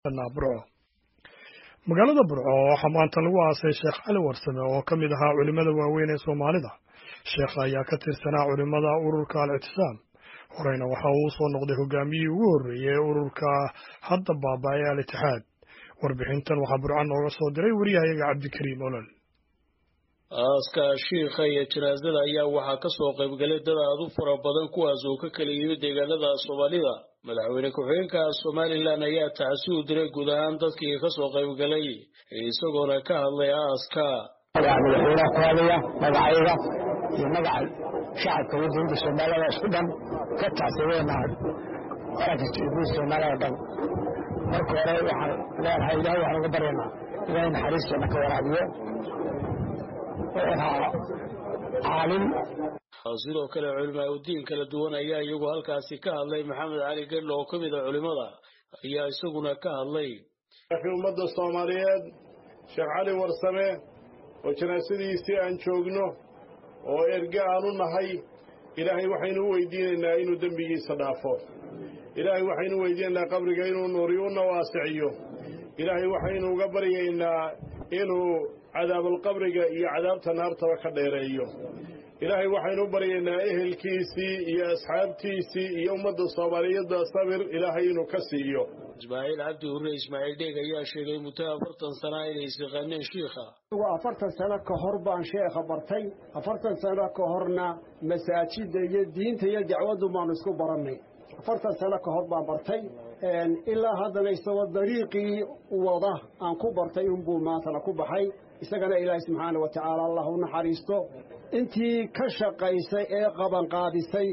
Burco. Magaalada Burco waxaa maanta lagu aasay Sheekh Cali Warsame oo ka mid ahaa culimada waaweyn ee Soomaalida. Sheekha ayaa ka tirsanaa culimada ururka Al-Ictisaam. Horeyna waxa uu soo noqday hogaamiyihii ugu horreeyay ee ururka hadda baaba'ay Al-Ittixaad. Warbixintan waxaa Burco nooga soo diray wariyahayaga Cabdikariim Olol. aaska shiikha iyo janaasada ayaa waxaa ka soo qayb galay dad aad u fara badan kuwaas oo ka kala yimid deegaanada Soomaalida. Madaxweyne ku-xigeenka Somaliland ayaa tacsi u diray guud ahaan dadkii ka soo qayb galay isagoona ka hadlay aaska. madaxweynaha Soomaaliya magacayga iyo magaca shacabka waddanka Soomaalida isku dhan ka tacsiyeynaa qaranka Soomaalida dhan. marka hore waxaan leeyahay Ilaahay waxaan uga baryaynaa inay naxariistiisa ka waraabiyo عالم sidoo kale culimada diin kala duwan ayaa iyagu halkaasi ka hadlay. Maxamed Cali Gello oo kamid ah culimada ayaa isaguna ka hadlay ummadda Soomaaliyeed Sheekh Cali Warsame oo janaasadiisii aan joogno oo erga aan u nahay. Ilaahay waxaynu weydiinaynaa inuu dambigiisa dhaafo. Ilaahay waxaynu weydiinaynaa qabriga inuu nuuriyo una waasiciyo. Ilaahay waxaynu uga baryaynaa inuu عذاب القبر يا عذاب تنارته كديريو إلهي وحين برينا أهل كيسي يا أصحاب كيسي يوم الصومالية صبر إلهي نكسيو إسماعيل عبد الرئيس إسماعيل ديك يا شيخ متافرتن سنة إلى استغنى شيخا وأفرت سنة كهربان شيخ برتي أفرت سنة كهرنا مساجد الدين تيجي عود ما نسكو برمي أفرت سنة كهربان برتي إلا هذا ليس طريقي وضح أن كبرتي أنبو ما تلكب حي isagana Ilaahay subhanahu wa ta'ala Allahu naxariisto intii ka shaqaysay ee qaban qaadisay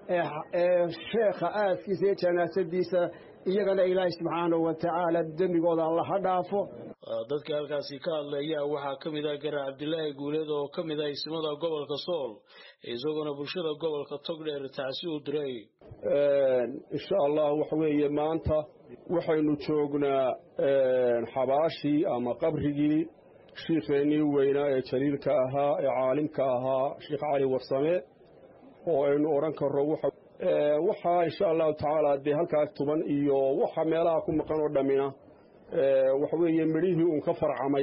sheekha aaskiisa janaasadiisa iyagana Ilaahay subhanahu wa ta'ala damigooda Allah ha dhaafo. dadka halkaasi ka hadlaya waxaa kamid ah Garaa Cabdullaahi Guuleed oo kamid ah ismada gobolka Sool isaguna bulshada gobolka Togdheer tacsi u diray. insha Allah wax weeye maanta waxaynu joognaa xabaashi ama qabrigii شيخني وينا جليل كاها عالم كاها شيخ علي ورسمه وإن أورانك الروح وحا إن شاء الله تعالى ده هالكاستبان إيو وحا ملاكم مقنور دمنا وحوي يمريه ونكفر عمي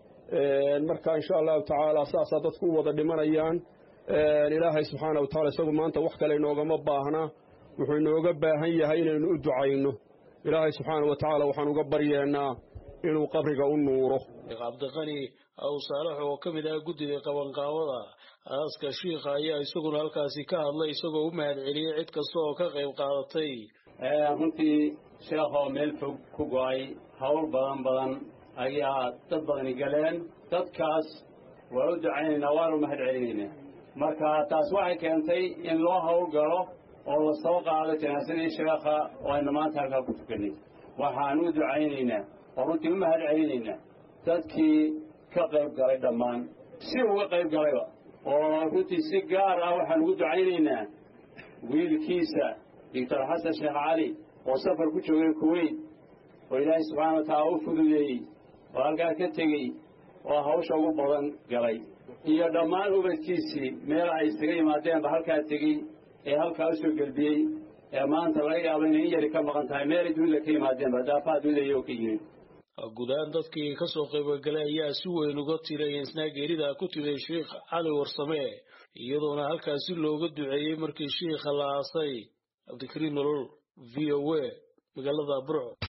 المركا إن شاء الله تعالى أساسا تكون وضع دمانيان الإله سبحانه وتعالى سوى ما أنت وحكا لأنه مباهنا وحين نوقبها هين ندعينه إله سبحانه وتعالى وحن نقبرينا inuu qabriga u nuuro. Cabdiqani aw Saalax oo kamid ah guddiga qabanqaabada aaska shiikha ayaa isaguna halkaasi ka hadlay isagoo u mahad celiyay cid kasta oo ka qayb qaadatay. runtii sheekha meel fog ku go'ay hawl badan ayaa dad badan galeen. dadkaas waa u ducaynaynaa waa u mahad celinaynaa. marka taas waxay keentay in loo hawl galo oo la soo qaado janaasadii sheekha oo aynu maanta halkaa ku tukanay. waxaan u ducaynaynaa runtii u mahad celinayna dadkii ka qayb galay dhammaan si uga qayb galayba oo runtii si gaar ah waxaan ugu ducaynaynaa wiilkiisa Dr. Xasan Sheekh Cali oo safar ku joogay Kuwait oo Ilaahay subhanahu wa ta'ala u fududeeyay oo halkaa ka tegey oo hawsha ugu badan galay iyo dhammaan ubadkiisii meel ay isaga yimaadeenba halkaa tegey ee halkaa u soo galbiyey ee maanta laga yaabo inay yari ka maqan tahay meel dunida ka yimaadeenba daafaha dunida iyagoo ka yimid. guudaan dadkii ka soo qayb galay ayaa si weyn uga tiray geerida ku timid Sheekh Cali Warsame iyadoona halkaasi looga duceeyay markii sheekha la aasay. Cabdikariim Olol VOA magaalada Burco.